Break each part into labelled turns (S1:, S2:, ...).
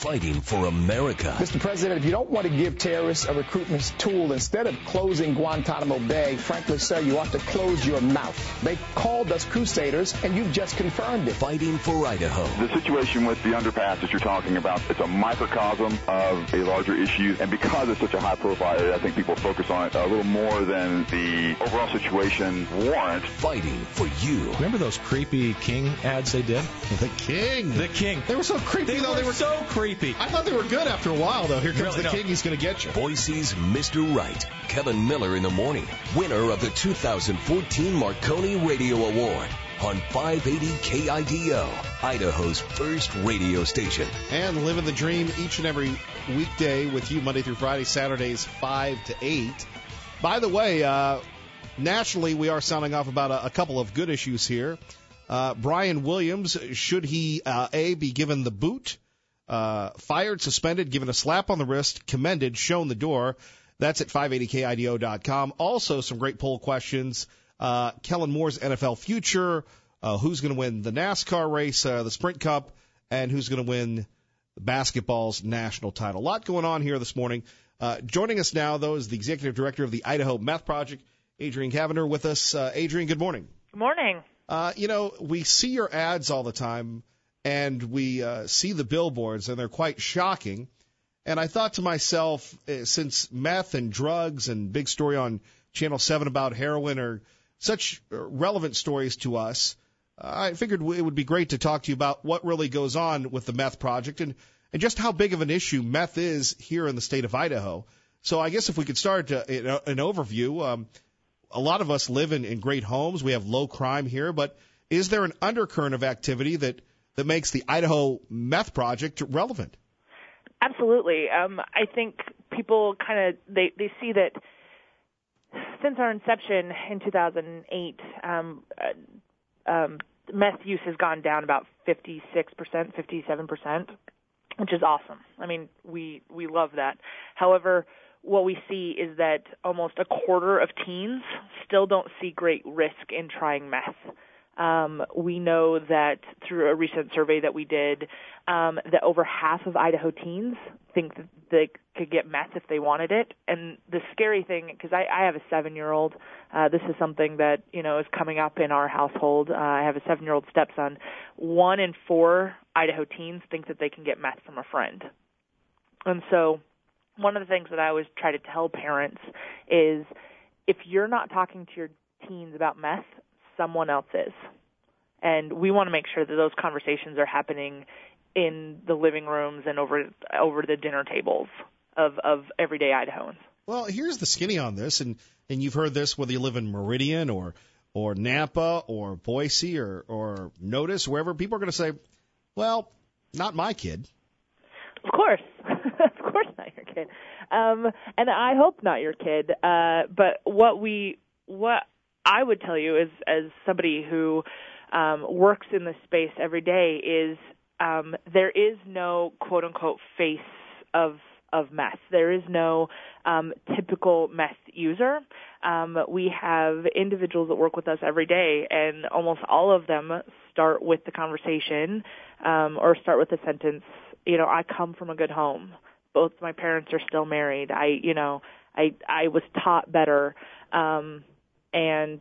S1: fighting for America.
S2: Mr. President, if you don't want to give terrorists a recruitment tool, instead of closing Guantanamo Bay, frankly, sir, you ought to close your mouth. They called us crusaders, and you've just confirmed it.
S1: Fighting for Idaho.
S3: The situation with the underpass that you're talking about, it's a microcosm of a larger issue, and because it's such a high-profile area, I think people focus on it a little more than the overall situation warrants.
S1: Fighting for you.
S4: Remember those creepy King ads they did?
S5: The King.
S4: The King.
S5: They were so creepy, though.
S4: They were so creepy.
S5: I thought they were good after a while, though. Here comes the King. He's going to get you.
S1: Boise's Mr. Right. Kevin Miller in the morning. Winner of the 2014 Marconi Radio Award on 580 KIDO, Idaho's first radio station.
S5: And living the dream each and every weekday with you Monday through Friday, Saturdays 5 to 8. By the way, nationally we are sounding off about a couple of good issues here. Brian Williams, should he, be given the boot, fired, suspended, given a slap on the wrist, commended, shown the door? That's at 580KIDO.com. Also, some great poll questions. Kellen Moore's NFL future, who's going to win the NASCAR race, the Sprint Cup, and who's going to win basketball's national title. A lot going on here this morning. Joining us now, though, is the executive director of the Idaho Meth Project, Adrienne Cavender, with us. Adrienne, good morning.
S6: Good morning.
S5: We see your ads all the time, and we see the billboards, and they're quite shocking. And I thought to myself, since meth and drugs and big story on Channel 7 about heroin are such relevant stories to us, I figured it would be great to talk to you about what really goes on with the Meth Project and just how big of an issue meth is here in the state of Idaho. So I guess if we could start an overview, a lot of us live in great homes. We have low crime here, but is there an undercurrent of activity that makes the Idaho Meth Project relevant?
S6: Absolutely. I think people they see that since our inception in 2008, meth use has gone down about 56%, 57%, which is awesome. I mean, we love that. However, what we see is that almost a quarter of teens still don't see great risk in trying meth. We know that through a recent survey that we did, that over half of Idaho teens think that they could get meth if they wanted it. And the scary thing, because I have a 7-year-old, this is something that, is coming up in our household. I have a 7-year-old stepson. 1 in 4 Idaho teens think that they can get meth from a friend. And so one of the things that I always try to tell parents is if you're not talking to your teens about meth, someone else is. And we want to make sure that those conversations are happening in the living rooms and over the dinner tables of everyday Idahoans.
S5: Well, here's the skinny on this, and you've heard this whether you live in Meridian or Nampa or Boise or Notice, wherever, people are going to say, well, not my kid.
S6: Of course. Of course not your kid. And I hope not your kid. But what I would tell you is, as somebody who works in this space every day, is there is no quote-unquote face of meth. There is no typical meth user. We have individuals that work with us every day, and almost all of them start with the conversation or start with the sentence, I come from a good home. Both my parents are still married. I was taught better. And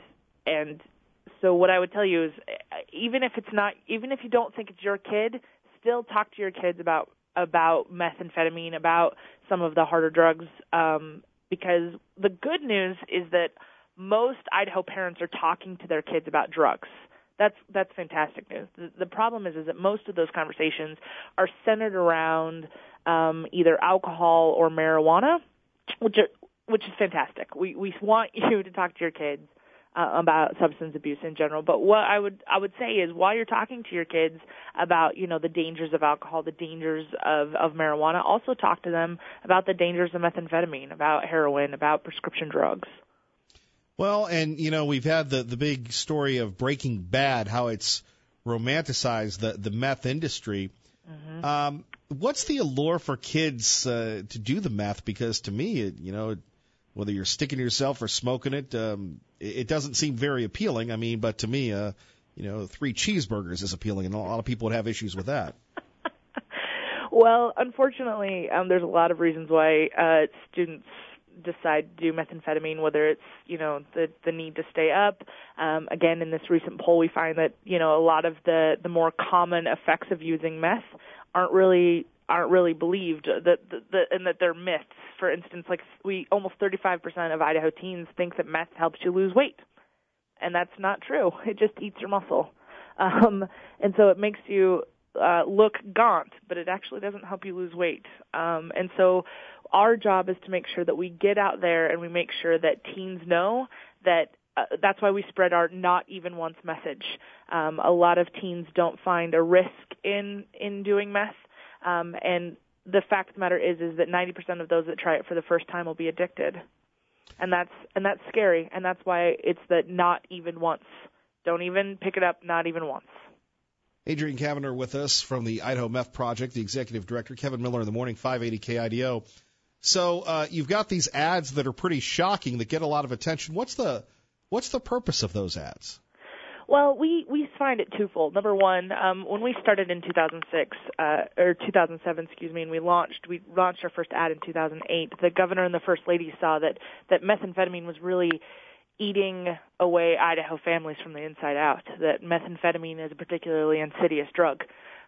S6: so what I would tell you is, even if you don't think it's your kid, still talk to your kids about methamphetamine, about some of the harder drugs, because the good news is that most Idaho parents are talking to their kids about drugs. That's fantastic news. The problem is that most of those conversations are centered around either alcohol or marijuana, which is fantastic. We want you to talk to your kids about substance abuse in general. But what I would say is, while you're talking to your kids about, the dangers of alcohol, the dangers of marijuana, also talk to them about the dangers of methamphetamine, about heroin, about prescription drugs.
S5: Well, and, we've had the big story of Breaking Bad, how it's romanticized the meth industry. Mm-hmm. What's the allure for kids to do the meth? Because to me, whether you're sticking to yourself or smoking it, it doesn't seem very appealing. I mean, but to me, 3 cheeseburgers is appealing, and a lot of people would have issues with that.
S6: Well, unfortunately, there's a lot of reasons why students decide to do methamphetamine, whether it's, the need to stay up. Again, in this recent poll, we find that, a lot of the more common effects of using meth aren't really believed, and that they're myths. For instance, almost 35% of Idaho teens think that meth helps you lose weight. And that's not true. It just eats your muscle. And so it makes you look gaunt, but it actually doesn't help you lose weight. And so our job is to make sure that we get out there and we make sure that teens know that that's why we spread our not even once message. A lot of teens don't find a risk in doing meth. And the fact of the matter is that 90% of those that try it for the first time will be addicted. And that's scary, and that's why it's the not even once. Don't even pick it up, not even once.
S5: Adrienne Kavanagh with us from the Idaho Meth Project, the executive director. Kevin Miller in the morning, 580 KIDO. So you've got these ads that are pretty shocking that get a lot of attention. What's the purpose of those ads?
S6: Well, we find it twofold. Number one, when we started in 2006 or 2007, and we launched our first ad in 2008. The governor and the first lady saw that methamphetamine was really eating away Idaho families from the inside out. That methamphetamine is a particularly insidious drug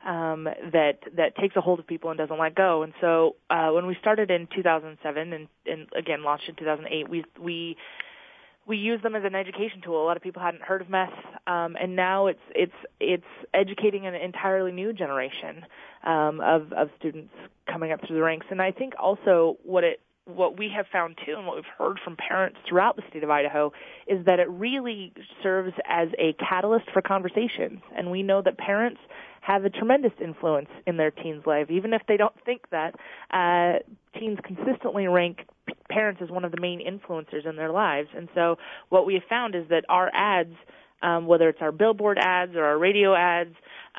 S6: that takes a hold of people and doesn't let go. And so when we started in 2007 and again launched in 2008, we use them as an education tool. A lot of people hadn't heard of meth, and now it's educating an entirely new generation of students coming up through the ranks. And I think also what we have found too, and what we've heard from parents throughout the state of Idaho, is that it really serves as a catalyst for conversations. And we know that parents have a tremendous influence in their teens' life, even if they don't think that. Teens consistently rank parents as one of the main influencers in their lives. And so what we have found is that our ads, whether it's our billboard ads or our radio ads,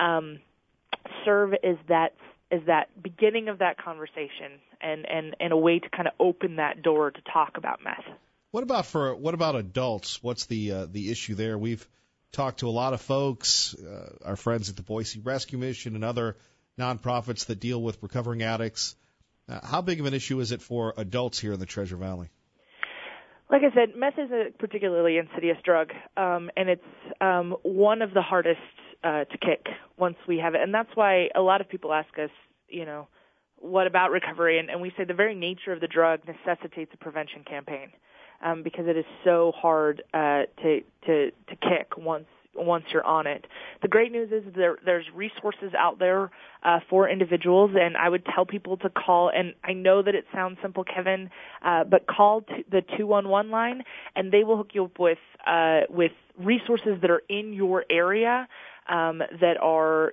S6: serve as that beginning of that conversation and a way to kind of open that door to talk about meth.
S5: What about adults? What's the issue there? We've talked to a lot of folks, our friends at the Boise Rescue Mission and other nonprofits that deal with recovering addicts. How big of an issue is it for adults here in the Treasure Valley?
S6: Like I said, meth is a particularly insidious drug, and it's one of the hardest to kick once we have it. And that's why a lot of people ask us, what about recovery? And we say the very nature of the drug necessitates a prevention campaign because it is so hard to kick once you're on it. The great news is there's resources out there for individuals, and I would tell people to call, and I know that it sounds simple, Kevin, but call the 211 line, and they will hook you up with resources that are in your area that are,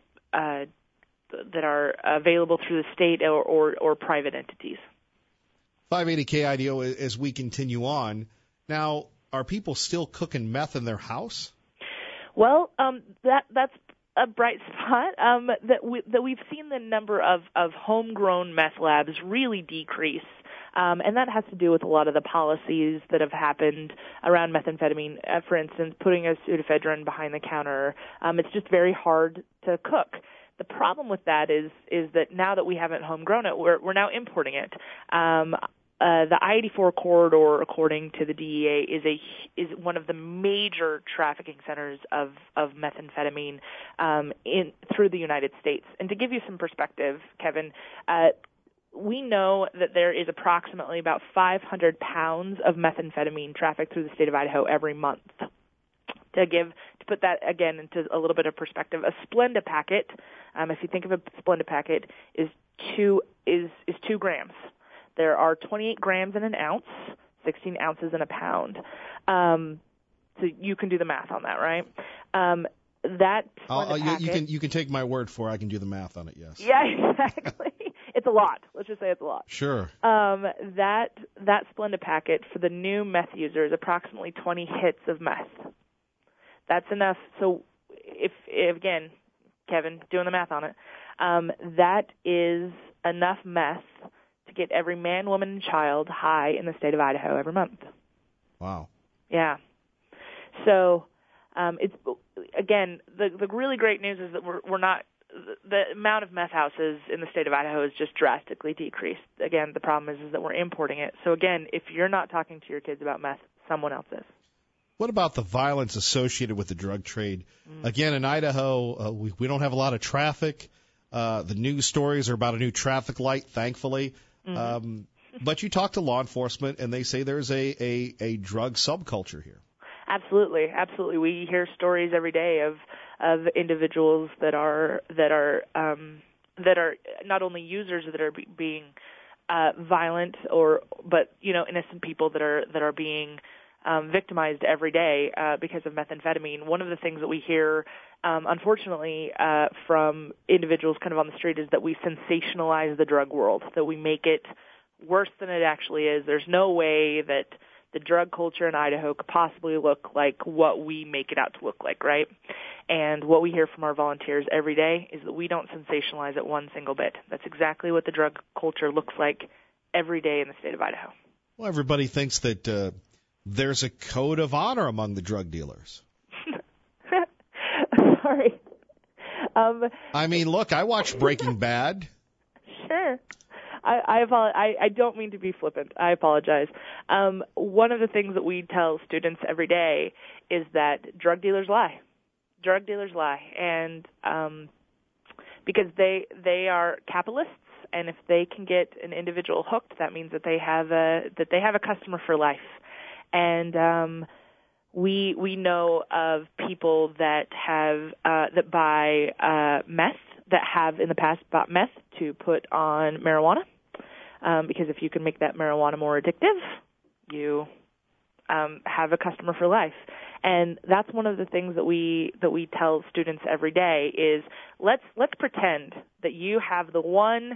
S6: that are available through the state or private entities.
S5: 580 KIDO as we continue on. Now, are people still cooking meth in their house?
S6: Well, that's a bright spot that we've seen the number of homegrown meth labs really decrease, and that has to do with a lot of the policies that have happened around methamphetamine. For instance, putting a pseudoephedrine behind the counter. It's just very hard to cook. The problem with that is that now that we haven't homegrown it, we're now importing it. The I-84 corridor, according to the DEA, is one of the major trafficking centers of methamphetamine through the United States. And to give you some perspective, Kevin, we know that there is approximately about 500 pounds of methamphetamine trafficked through the state of Idaho every month. To put that again into a little bit of perspective, a Splenda packet, if you think of a Splenda packet, is 2 grams. There are 28 grams in an ounce, 16 ounces in a pound. So you can do the math on that, right?
S5: You can take my word for it. I can do the math on it, yes.
S6: Yeah, exactly. It's a lot. Let's just say it's a lot.
S5: Sure.
S6: That Splenda packet for the new meth user is approximately 20 hits of meth. That's enough. So if again, Kevin, doing the math on it, that is enough meth to get every man, woman, and child high in the state of Idaho every month.
S5: Wow.
S6: Yeah. So it's again the really great news is that we're not the amount of meth houses in the state of Idaho has just drastically decreased. Again, the problem is that we're importing it. So again, if you're not talking to your kids about meth, someone else is.
S5: What about the violence associated with the drug trade? Again, in Idaho, we don't have a lot of traffic. The news stories are about a new traffic light, thankfully. But you talk to law enforcement, and they say there's a drug subculture here.
S6: Absolutely, absolutely. We hear stories every day of individuals that are not only users that are being violent, but innocent people that are being victimized every day because of methamphetamine. One of the things that we hear, unfortunately, from individuals kind of on the street is that we sensationalize the drug world, that we make it worse than it actually is. There's no way that the drug culture in Idaho could possibly look like what we make it out to look like, right? And what we hear from our volunteers every day is that we don't sensationalize it one single bit. That's exactly what the drug culture looks like every day in the state of Idaho.
S5: Well, everybody thinks that there's a code of honor among the drug dealers.
S6: Sorry.
S5: I mean, look, I watched Breaking Bad.
S6: Sure. I don't mean to be flippant. I apologize. One of the things that we tell students every day is that drug dealers lie. Drug dealers lie, and because they are capitalists, and if they can get an individual hooked, that means that they have a customer for life. And we know of people that have that buy meth, that have in the past bought meth to put on marijuana, because if you can make that marijuana more addictive, you have a customer for life. And that's one of the things that we tell students every day is let's pretend that you have the one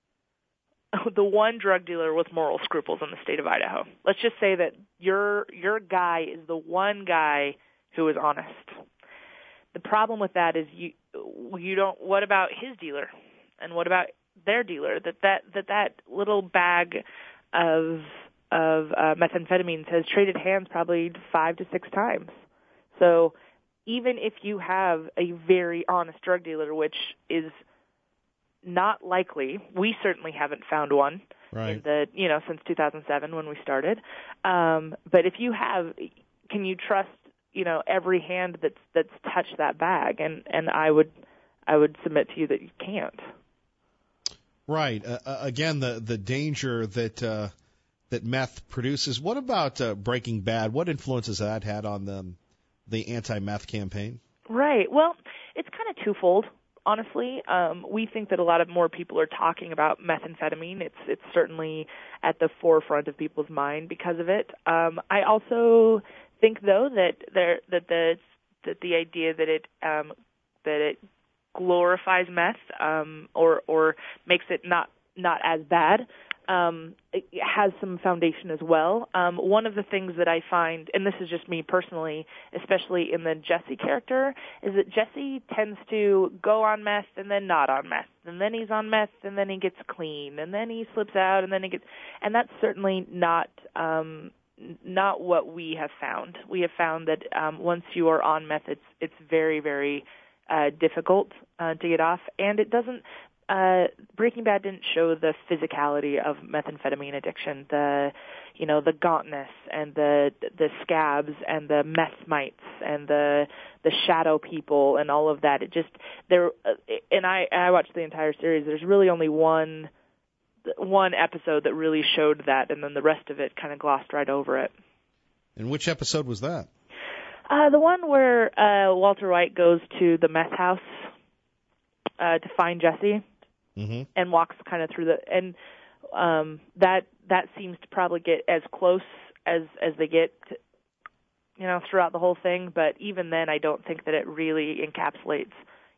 S6: drug dealer with moral scruples in the state of Idaho. Let's just say that your guy is the one guy who is honest. The problem with that is you don't. What about his dealer, and what about their dealer? That little bag of methamphetamines has traded hands probably 5 to 6 times. So even if you have a very honest drug dealer, which is not likely, we certainly haven't found one in since 2007 when we started. But if you have, can you trust every hand that's touched that bag? And I would submit to you that you can't.
S5: Right. Again, the danger that meth produces. What about Breaking Bad? What influence has that had on the anti-meth campaign? Right.
S6: Well, it's kind of twofold. Honestly, we think that a lot of more people are talking about methamphetamine. It's certainly at the forefront of people's mind because of it. I also think, though, that the idea that it glorifies meth or makes it not as bad, it has some foundation as well. One of the things that I find, and this is just me personally, especially in the Jesse character, is that Jesse tends to go on meth and then not on meth, and then he's on meth and then he gets clean, and then he slips out and then he gets, and that's certainly not what we have found. We have found that once you are on meth, it's very, very difficult to get off, and it doesn't. Breaking Bad didn't show the physicality of methamphetamine addiction, the gauntness and the scabs and the meth mites and the shadow people and all of that. It just and I watched the entire series. There's really only one episode that really showed that, and then the rest of it kind of glossed right over it.
S5: And which episode was that?
S6: The one where Walter White goes to the meth house to find Jesse.
S5: Mm-hmm.
S6: And walks kind of through and that seems to probably get as close as they get, throughout the whole thing. But even then, I don't think that it really encapsulates,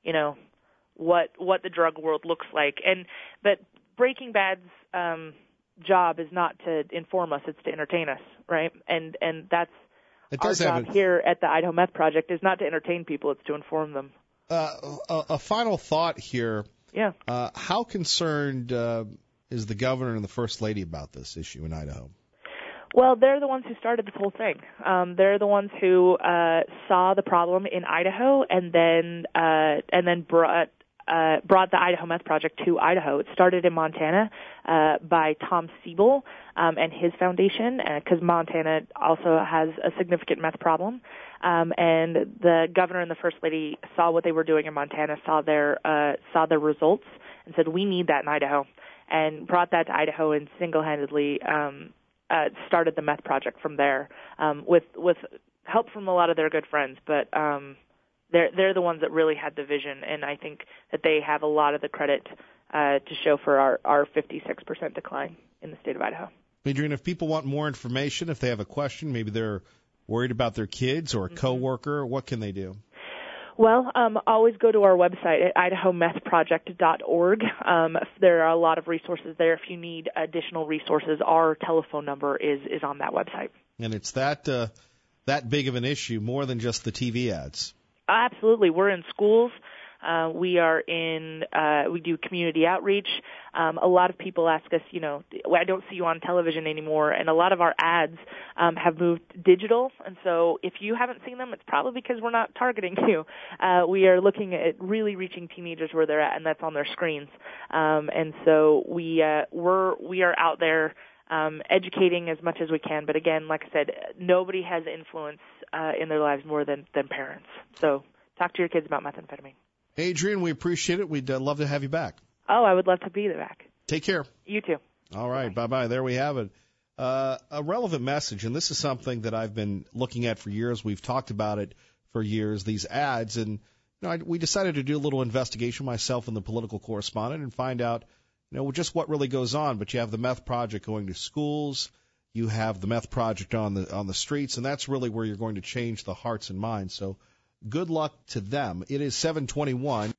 S6: what the drug world looks like. But Breaking Bad's job is not to inform us; it's to entertain us, right? And that's our job here at the Idaho Meth Project is not to entertain people; it's to inform them.
S5: A final thought here.
S6: Yeah.
S5: How concerned is the governor and the first lady about this issue in Idaho?
S6: Well, they're the ones who started this whole thing. They're the ones who saw the problem in Idaho and then brought brought the Idaho Meth Project to Idaho. It started in Montana by Tom Siebel and his foundation, because Montana also has a significant meth problem. And the governor and the first lady saw what they were doing in Montana, saw their results, and said, we need that in Idaho, and brought that to Idaho and single-handedly started the Meth Project from there, with help from a lot of their good friends. But they're the ones that really had the vision, and I think that they have a lot of the credit to show for our 56% decline in the state of Idaho.
S5: Adrian, if people want more information, if they have a question, maybe they're worried about their kids or a coworker, what can they do?
S6: Well, always go to our website at idahomethproject.org. There are a lot of resources there. If you need additional resources, our telephone number is on that website.
S5: And it's that big of an issue, more than just the TV ads.
S6: Absolutely. We're in schools. We do community outreach. A lot of people ask us, I don't see you on television anymore, and a lot of our ads have moved digital. And so if you haven't seen them, it's probably because we're not targeting you. We are looking at really reaching teenagers where they're at, and that's on their screens. And so we are out there educating as much as we can. But again, like I said, nobody has influence in their lives more than parents. So talk to your kids about methamphetamine.
S5: Adrian, we appreciate it. We'd love to have you back.
S6: Oh, I would love to be back.
S5: Take care.
S6: You too.
S5: All right. Bye-bye. There we have it. A relevant message, and this is something that I've been looking at for years. We've talked about it for years, these ads. And we decided to do a little investigation, myself and the political correspondent, and find out just what really goes on. But you have the Meth Project going to schools. You have the Meth Project on the streets, and that's really where you're going to change the hearts and minds. So good luck to them. It is 7:21.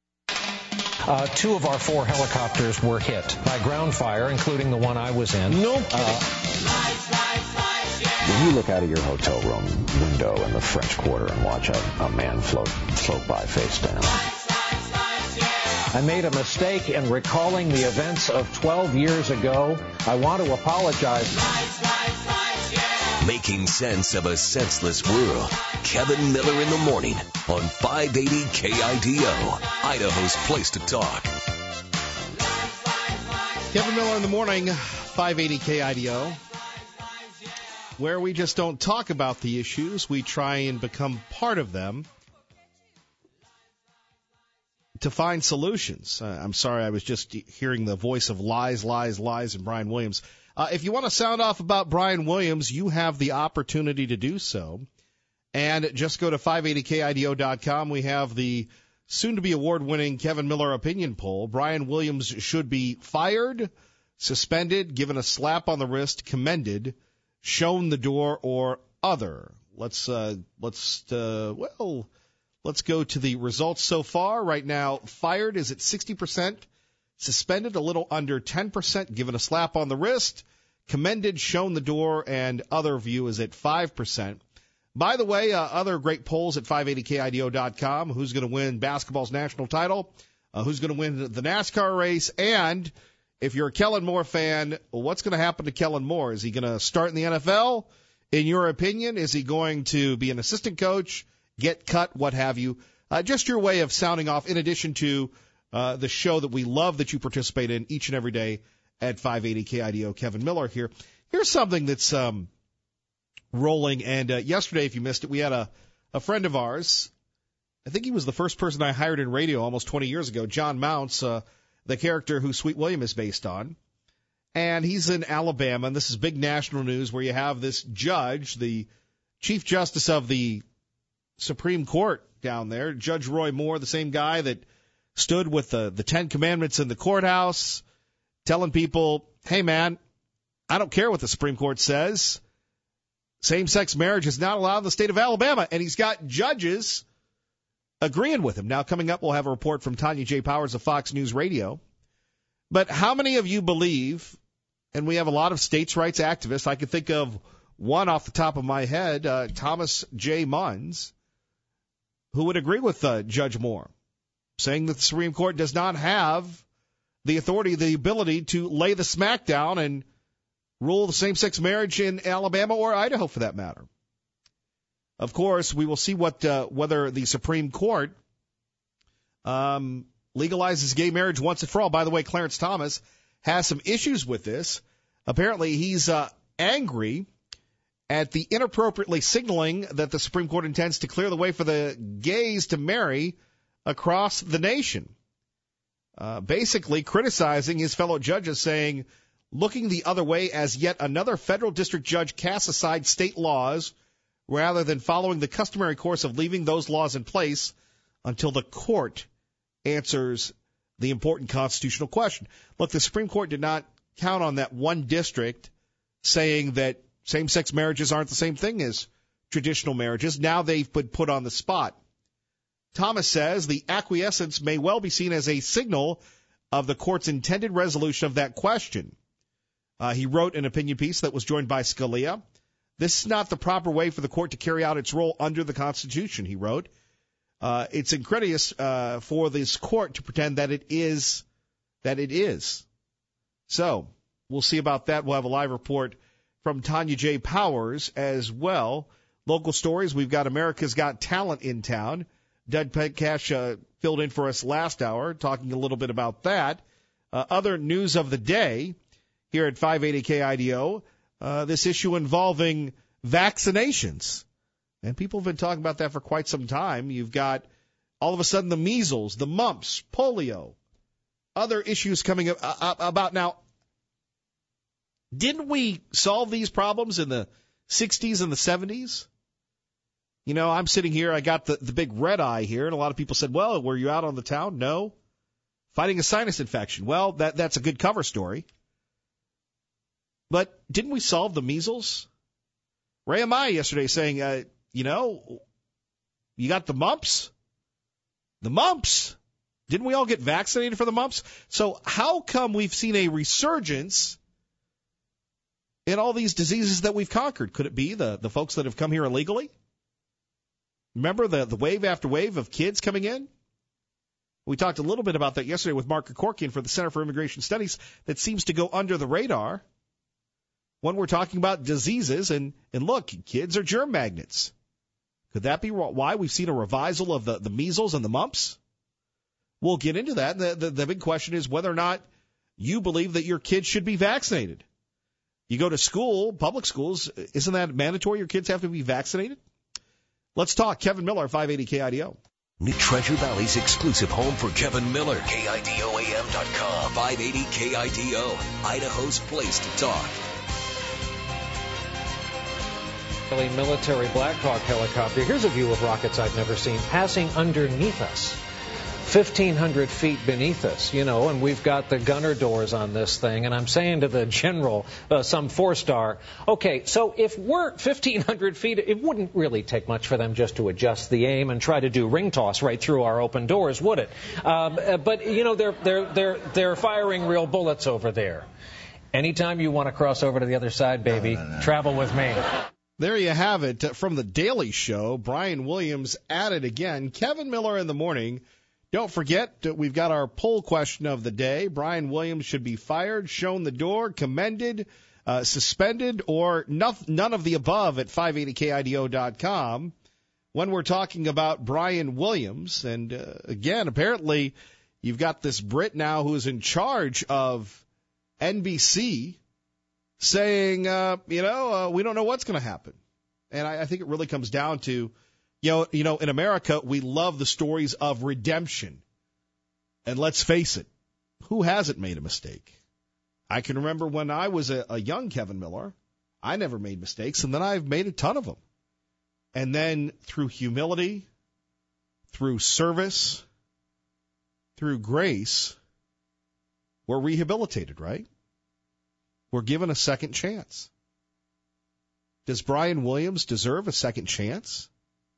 S7: 2 of our 4 helicopters were hit by ground fire, including the one I was in.
S5: No kidding.
S8: When you look out of your hotel room window in the French Quarter and watch a man float by face down.
S7: I made a mistake in recalling the events of 12 years ago. I want to apologize.
S1: Making sense of a senseless world. Kevin Miller in the morning on 580 KIDO, Idaho's place to talk.
S5: Kevin Miller in the morning, 580 KIDO, where we just don't talk about the issues. We try and become part of them to find solutions. I'm sorry, I was just hearing the voice of lies, and Brian Williams. If you want to sound off about Brian Williams, you have the opportunity to do so. And just go to 580KIDO.com. We have the soon-to-be award-winning Kevin Miller opinion poll. Brian Williams should be fired, suspended, given a slap on the wrist, commended, shown the door, or other. Let's go to the results so far. Right now, fired is at 60%. Suspended a little under 10%, given a slap on the wrist, commended, shown the door, and other view is at 5%. By the way, other great polls at 580KIDO.com. Who's going to win basketball's national title? Who's going to win the NASCAR race? And if you're a Kellen Moore fan, what's going to happen to Kellen Moore? Is he going to start in the NFL? In your opinion, is he going to be an assistant coach, get cut, what have you? Just your way of sounding off in addition to the show that we love that you participate in each and every day at 580 KIDO. Kevin Miller here. Here's something that's rolling. And yesterday, if you missed it, we had a friend of ours. I think he was the first person I hired in radio almost 20 years ago, John Mounts, the character who Sweet William is based on. And he's in Alabama, and this is big national news where you have this judge, the Chief Justice of the Supreme Court down there, Judge Roy Moore, the same guy that stood with the 10 Commandments in the courthouse, telling people, hey, man, I don't care what the Supreme Court says. Same-sex marriage is not allowed in the state of Alabama. And he's got judges agreeing with him. Now, coming up, we'll have a report from Tanya J. Powers of Fox News Radio. But how many of you believe, and we have a lot of states' rights activists, I could think of one off the top of my head, Thomas J. Munns, who would agree with Judge Moore, saying that the Supreme Court does not have the authority, the ability to lay the smackdown and rule the same-sex marriage in Alabama or Idaho, for that matter. Of course, we will see whether the Supreme Court legalizes gay marriage once and for all. By the way, Clarence Thomas has some issues with this. Apparently, he's angry at the inappropriately signaling that the Supreme Court intends to clear the way for the gays to marry across the nation. Basically criticizing his fellow judges, saying, looking the other way as yet another federal district judge casts aside state laws rather than following the customary course of leaving those laws in place until the court answers the important constitutional question. Look, the Supreme Court did not count on that one district saying that same-sex marriages aren't the same thing as traditional marriages. Now they've been put on the spot. Thomas says the acquiescence may well be seen as a signal of the court's intended resolution of that question. He wrote an opinion piece that was joined by Scalia. This is not the proper way for the court to carry out its role under the Constitution, he wrote. It's incredulous for this court to pretend that it is. So we'll see about that. We'll have a live report from Tanya J. Powers as well. Local stories, we've got America's Got Talent in town. Doug Petcash filled in for us last hour, talking a little bit about that. Other news of the day here at 580 KIDO, this issue involving vaccinations. And people have been talking about that for quite some time. You've got, all of a sudden, the measles, the mumps, polio, other issues coming up about now. Didn't we solve these problems in the 60s and the 70s? You know, I'm sitting here, I got the big red eye here, and a lot of people said, well, were you out on the town? No. Fighting a sinus infection. Well, that's a good cover story. But didn't we solve the measles? Ray Amaya yesterday saying, you got the mumps? The mumps? Didn't we all get vaccinated for the mumps? So how come we've seen a resurgence in all these diseases that we've conquered? Could it be the folks that have come here illegally? Remember the wave after wave of kids coming in? We talked a little bit about that yesterday with Mark Kokorkian for the Center for Immigration Studies. That seems to go under the radar when we're talking about diseases. And look, kids are germ magnets. Could that be why we've seen a revival of the measles and the mumps? We'll get into that. The big question is whether or not you believe that your kids should be vaccinated. You go to school, public schools, isn't that mandatory? Your kids have to be vaccinated? Let's talk. Kevin Miller, 580 KIDO.
S1: New Treasure Valley's exclusive home for Kevin Miller. KIDOAM.com. 580 KIDO. Idaho's place to talk.
S7: Military Black Hawk helicopter. Here's a view of rockets I've never seen passing underneath us. 1,500 feet beneath us, and we've got the gunner doors on this thing. And I'm saying to the general, some 4-star, okay, so if we're 1,500 feet, it wouldn't really take much for them just to adjust the aim and try to do ring toss right through our open doors, would it? But they're firing real bullets over there. Anytime you want to cross over to the other side, baby, travel with me.
S5: There you have it from The Daily Show. Brian Williams at it again. Kevin Miller in the morning. Don't forget, we've got our poll question of the day. Brian Williams should be fired, shown the door, commended, suspended, or none of the above at 580KIDO.com. When we're talking about Brian Williams, and again, apparently you've got this Brit now who is in charge of NBC saying, we don't know what's going to happen. And I think it really comes down to, in America, we love the stories of redemption. And let's face it, who hasn't made a mistake? I can remember when I was a young Kevin Miller, I never made mistakes, and then I've made a ton of them. And then through humility, through service, through grace, we're rehabilitated, right? We're given a second chance. Does Brian Williams deserve a second chance?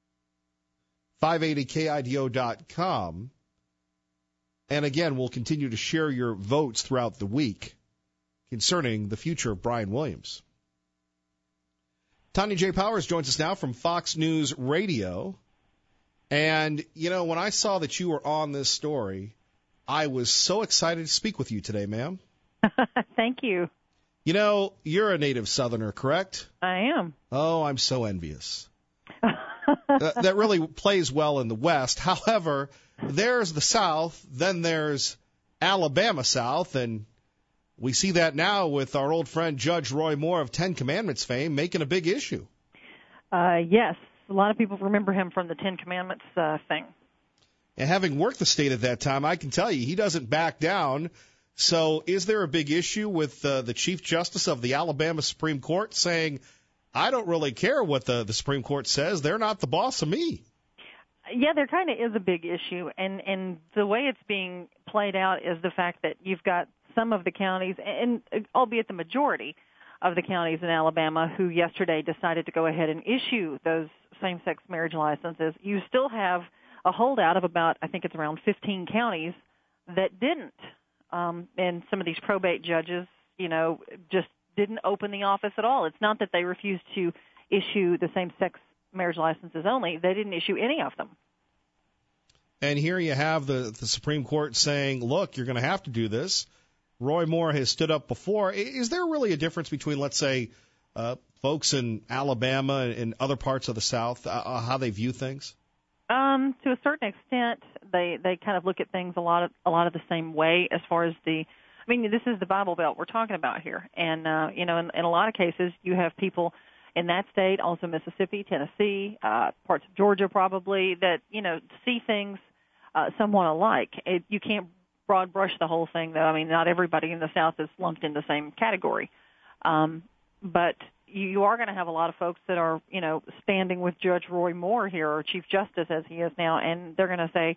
S5: 580KIDO.com. And again, we'll continue to share your votes throughout the week concerning the future of Brian Williams. Tanya J. Powers joins us now from Fox News Radio. And, when I saw that you were on this story, I was so excited to speak with you today, ma'am.
S9: Thank you.
S5: You're a native Southerner, correct?
S9: I am.
S5: Oh, I'm so envious. that really plays well in the West. However, there's the South, then there's Alabama South, and we see that now with our old friend Judge Roy Moore of Ten Commandments fame making a big issue.
S9: Yes, a lot of people remember him from the Ten Commandments thing.
S5: And having worked the state at that time, I can tell you he doesn't back down. So is there a big issue with the Chief Justice of the Alabama Supreme Court saying, I don't really care what the Supreme Court says. They're not the boss of me.
S9: Yeah, there kind of is a big issue. And the way it's being played out is the fact that you've got some of the counties, and albeit the majority of the counties in Alabama, who yesterday decided to go ahead and issue those same-sex marriage licenses. You still have a holdout of about, I think it's around 15 counties that didn't. And some of these probate judges, just didn't open the office at all. It's not that they refused to issue the same-sex marriage licenses only. They didn't issue any of them.
S5: And here you have the Supreme Court saying, look, you're going to have to do this. Roy Moore has stood up before. Is there really a difference between, let's say, folks in Alabama and other parts of the South, how they view things?
S9: To a certain extent, they kind of look at things a lot of the same way as far as this is the Bible Belt we're talking about here. And, in a lot of cases, you have people in that state, also Mississippi, Tennessee, parts of Georgia probably, that, see things somewhat alike. You can't broad brush the whole thing, though. I mean, not everybody in the South is lumped in the same category. But you are going to have a lot of folks that are, standing with Judge Roy Moore here, or Chief Justice as he is now, and they're going to say,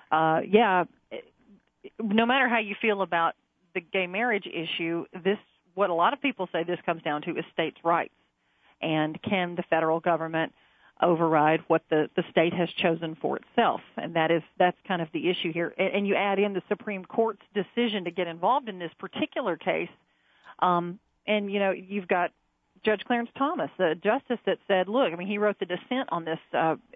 S9: no matter how you feel about the gay marriage issue, what a lot of people say this comes down to is states' rights. And can the federal government override what the state has chosen for itself? And that's kind of the issue here. And you add in the Supreme Court's decision to get involved in this particular case, and, you've got Judge Clarence Thomas, the justice that said, look, he wrote the dissent on this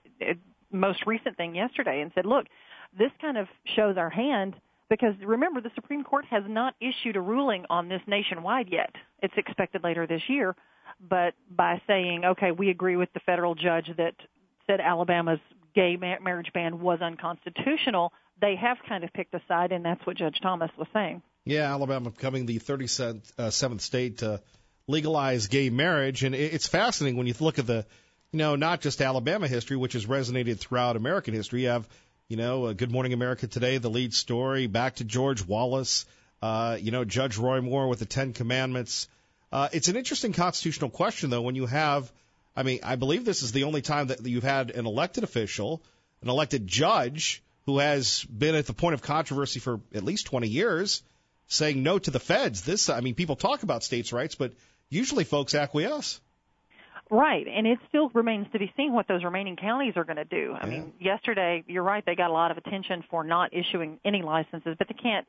S9: most recent thing yesterday and said, look, this kind of shows our hand because, remember, the Supreme Court has not issued a ruling on this nationwide yet. It's expected later this year. But by saying, okay, we agree with the federal judge that said Alabama's gay marriage ban was unconstitutional, they have kind of picked a side, and that's what Judge Thomas was saying.
S5: Yeah, Alabama becoming the 37th state to legalize gay marriage. And it's fascinating when you look at the, not just Alabama history, which has resonated throughout American history. You have, Good Morning America Today, the lead story, back to George Wallace, Judge Roy Moore with the Ten Commandments. It's an interesting constitutional question, though, when you have, I believe this is the only time that you've had an elected official, an elected judge, who has been at the point of controversy for at least 20 years, saying no to the feds. People talk about states' rights, but usually folks acquiesce.
S9: Right, and it still remains to be seen what those remaining counties are going to do. Yesterday, you're right, they got a lot of attention for not issuing any licenses, but they can't.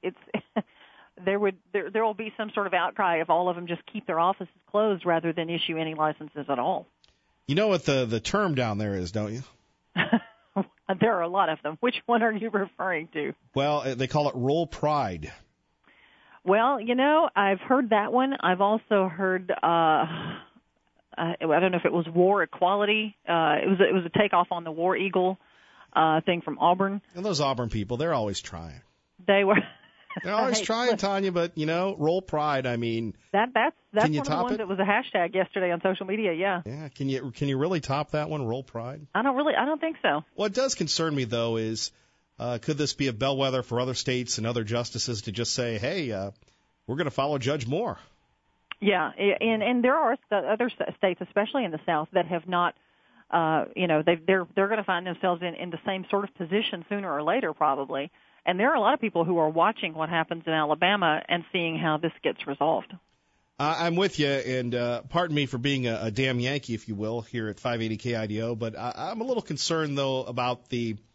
S9: There will be some sort of outcry if all of them just keep their offices closed rather than issue any licenses at all.
S5: You know what the term down there is, don't you?
S9: There are a lot of them. Which one are you referring to?
S5: Well, they call it roll pride.
S9: Well, I've heard that one. I've also heard, I don't know if it was war equality. It was a takeoff on the War Eagle thing from Auburn.
S5: And those Auburn people, they're always trying.
S9: They were.
S5: They're always trying, Tanya, but, roll pride,
S9: that's
S5: can you
S9: one of the
S5: top
S9: ones
S5: it?
S9: that was a hashtag yesterday on social media, yeah.
S5: Yeah, can you really top that one, roll pride?
S9: I don't think so.
S5: What does concern me, though, is could this be a bellwether for other states and other justices to just say, hey, we're going to follow Judge Moore?
S9: Yeah, and there are other states, especially in the South, that have not, they're going to find themselves in the same sort of position sooner or later, probably. And there are a lot of people who are watching what happens in Alabama and seeing how this gets resolved.
S5: I'm with you, and pardon me for being a damn Yankee, if you will, here at 580 KIDO, but I'm a little concerned, though, about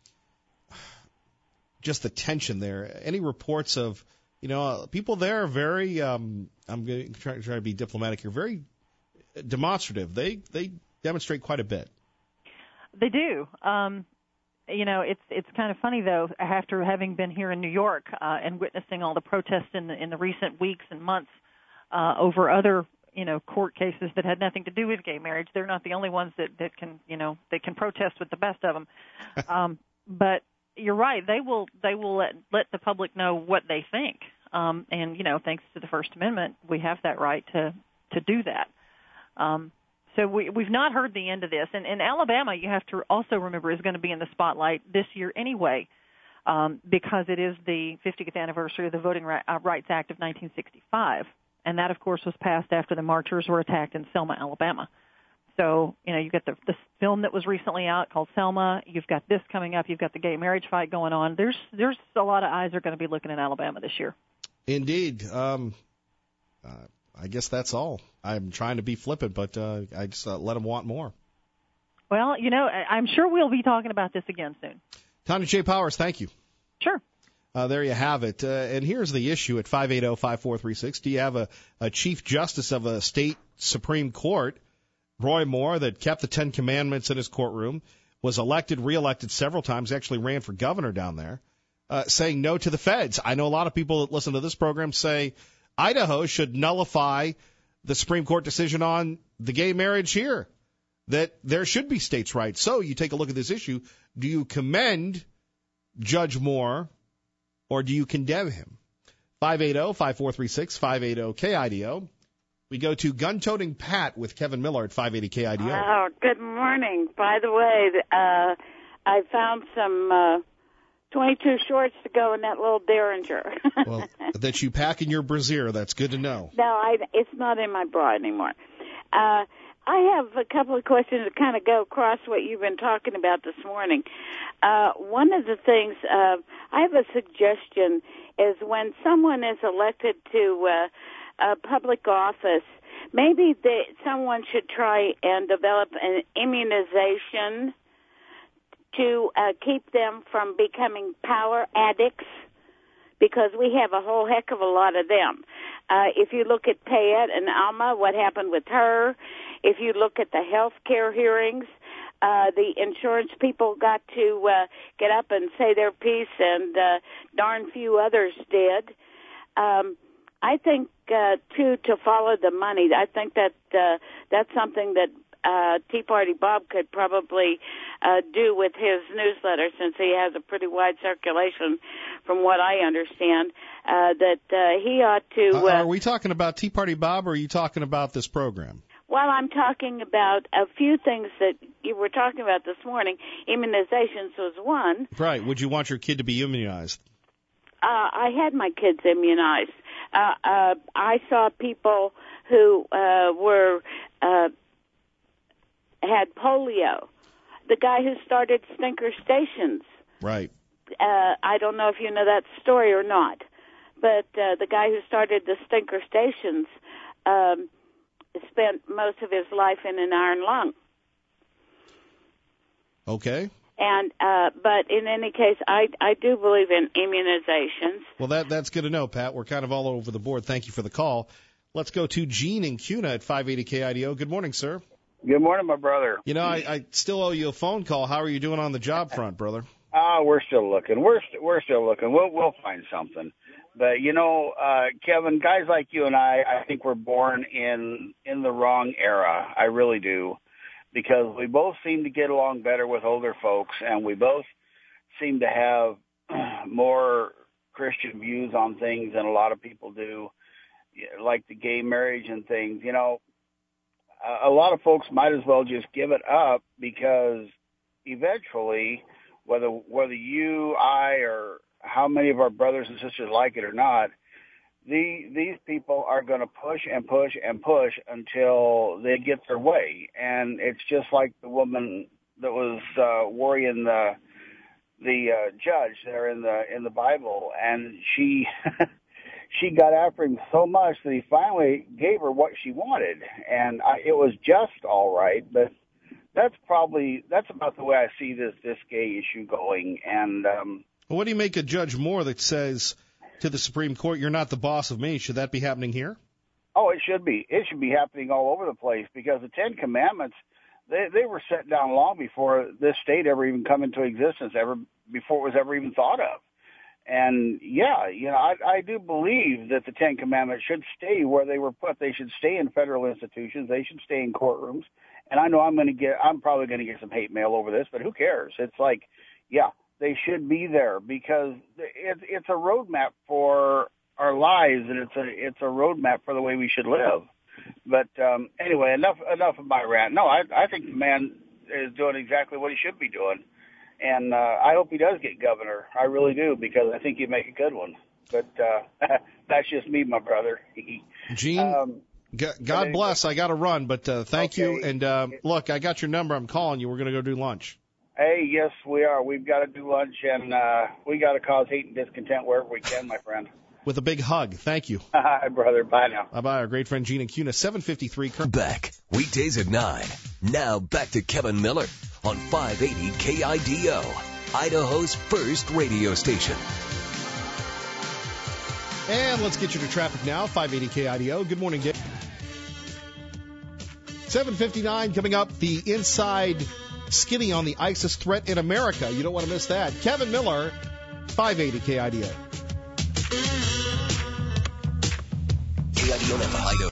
S5: just the tension there. Any reports of, people there are very, I'm going to try to be diplomatic here, very demonstrative. They demonstrate quite a bit.
S9: They do. It's kind of funny, though, after having been here in New York and witnessing all the protests in the recent weeks and months over other court cases that had nothing to do with gay marriage. They're not the only ones that can protest with the best of them. But you're right. They will let the public know what they think. And thanks to the First Amendment, we have that right to do that. So we've not heard the end of this. And Alabama, you have to also remember, is going to be in the spotlight this year anyway, because it is the 50th anniversary of the Voting Rights Act of 1965. And that, of course, was passed after the marchers were attacked in Selma, Alabama. So, you've got the film that was recently out called Selma. You've got this coming up. You've got the gay marriage fight going on. There's a lot of eyes are going to be looking at Alabama this year.
S5: Indeed. I guess that's all. I'm trying to be flippant, but I just let them want more.
S9: Well, I'm sure we'll be talking about this again soon.
S5: Tanya J. Powers, thank you.
S9: Sure.
S5: There you have it. And here's the issue at 580-5436. Do you have a Chief Justice of a state Supreme Court, Roy Moore, that kept the Ten Commandments in his courtroom, was elected, reelected several times, actually ran for governor down there, saying no to the feds? I know a lot of people that listen to this program say Idaho should nullify the Supreme Court decision on the gay marriage here, that there should be states' rights. So you take a look at this issue. Do you commend Judge Moore or do you condemn him? 580-5436, 580-KIDO. We go to gun-toting Pat with Kevin Miller at 580 KIDO.
S10: Oh, good morning. By the way, I found some 22 shorts to go in that little Derringer.
S5: Well, that you pack in your brassiere, that's good to know.
S10: No, it's not in my bra anymore. I have a couple of questions that kind of go across what you've been talking about this morning. One of the things, I have a suggestion, is when someone is elected to a public office, maybe someone should try and develop an immunization to keep them from becoming power addicts, because we have a whole heck of a lot of them. If you look at Payette and Alma, what happened with her, if you look at the health care hearings, the insurance people got to get up and say their piece, and darn few others did. I think, too, to follow the money, I think that that's something that Tea Party Bob could probably do with his newsletter, since he has a pretty wide circulation, from what I understand, that he ought to...
S5: are we talking about Tea Party Bob, or are you talking about this program?
S10: Well, I'm talking about a few things that you were talking about this morning. Immunizations was one.
S5: Right. Would you want your kid to be immunized?
S10: I had my kids immunized. I saw people who had polio. The guy who started Stinker Stations.
S5: Right.
S10: I don't know if you know that story or not, but the guy who started the Stinker Stations spent most of his life in an iron lung.
S5: Okay.
S10: And but in any case, I do believe in immunizations.
S5: Well, that's good to know, Pat. We're kind of all over the board. Thank you for the call. Let's go to Gene in Cuna at 580 KIDO. Good morning, sir.
S11: Good morning, my brother.
S5: I still owe you a phone call. How are you doing on the job front, brother?
S11: We're still looking. We're still looking. We'll find something. But Kevin, guys like you and I think we're born in the wrong era. I really do, because we both seem to get along better with older folks, and we both seem to have more Christian views on things than a lot of people do, like the gay marriage and things. A lot of folks might as well just give it up, because eventually, whether you, I, or how many of our brothers and sisters like it or not, these people are going to push and push and push until they get their way. And it's just like the woman that was worrying the judge there in the Bible, and she she got after him so much that he finally gave her what she wanted, and it was just all right. But that's about the way I see this gay issue going. And
S5: what do you make of Judge Moore that says to the Supreme Court, "You're not the boss of me"? Should that be happening here?
S11: Oh, it should be. It should be happening all over the place, because the Ten Commandments, they were set down long before this state ever even come into existence, before it was ever even thought of. And yeah, I do believe that the Ten Commandments should stay where they were put. They should stay in federal institutions. They should stay in courtrooms. And I know I'm probably going to get some hate mail over this, but who cares? It's like, yeah, they should be there because it's a roadmap for our lives, and it's a roadmap for the way we should live. But anyway, enough of my rant. No, I think the man is doing exactly what he should be doing. And I hope he does get governor. I really do, because I think he'd make a good one. But that's just me, my brother.
S5: Gene, God bless. I got to run, but thank you. And look, I got your number. I'm calling you. We're going to go do lunch.
S11: Hey, yes, we are. We've got to do lunch, and we got to cause hate and discontent wherever we can, my friend.
S5: With a big hug. Thank you.
S11: Hi, brother. Bye now.
S5: Bye-bye. Our great friend Gene and Cuna, 753.
S1: Back, weekdays at 9. Now back to Kevin Miller on 580 KIDO, Idaho's first radio station.
S5: And let's get you to traffic now, 580 KIDO. Good morning, Gabe. 7:59 coming up, the inside skinny on the ISIS threat in America. You don't want to miss that. Kevin Miller, 580 KIDO.
S1: KIDO, Idaho.